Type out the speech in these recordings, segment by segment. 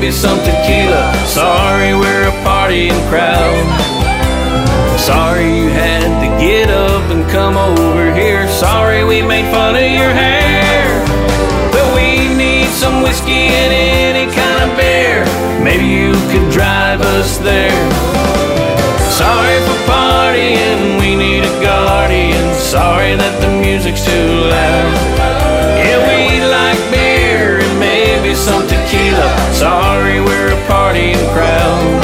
maybe some tequila. Sorry, we're a partying crowd. Sorry you had to get up and come over here. Sorry we made fun of your hair. But we need some whiskey and any kind of beer. Maybe you could drive us there. Sorry for partying, we need a guardian. Sorry that the music's too loud. Yeah, we like beer and maybe some tequila. Sorry, we're a partying crowd.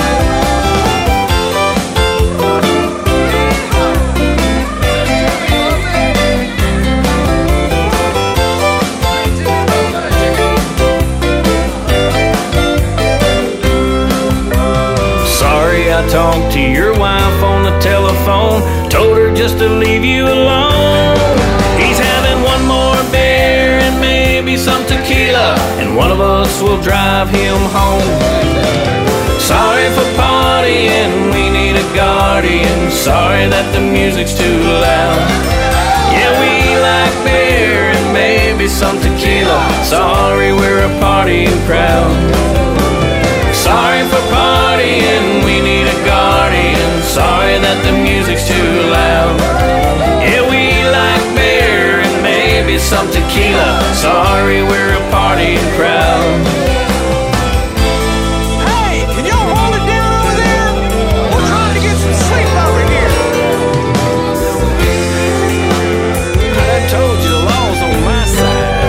I talked to your wife on the telephone, told her just to leave you alone. He's having one more beer and maybe some tequila, and one of us will drive him home. Sorry for partying, we need a guardian. Sorry that the music's too loud. Yeah, we like beer and maybe some tequila. Sorry, we're a partying crowd. Sorry for partying, we need a guardian. Sorry that the music's too loud. Yeah, we like beer and maybe some tequila. Sorry, we're a partying crowd. Hey, can y'all hold it down over there? We're trying to get some sleep over here. I told you the law's on my side.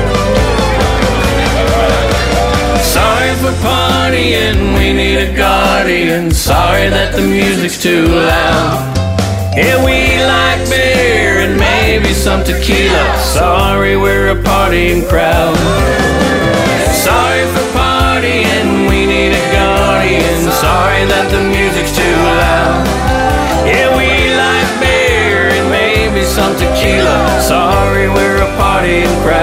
Sorry for partying, we need a guardian. Sorry that the music's too loud. Yeah, we like beer and maybe some tequila. Sorry, we're a partying crowd. Sorry for partying, we need a guardian. Sorry that the music's too loud. Yeah, we like beer and maybe some tequila. Sorry, we're a partying crowd.